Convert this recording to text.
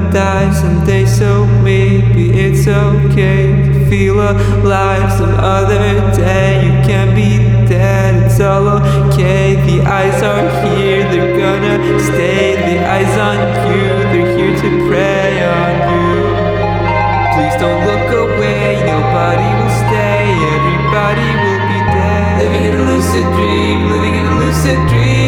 die someday, so maybe it's okay to feel alive some other day. You can't be dead, it's all okay. The eyes are here, they're gonna stay. The eyes on you, they're here to prey on you. Please don't look away, nobody will stay, everybody will be dead. Living in a lucid dream, living in a lucid dream.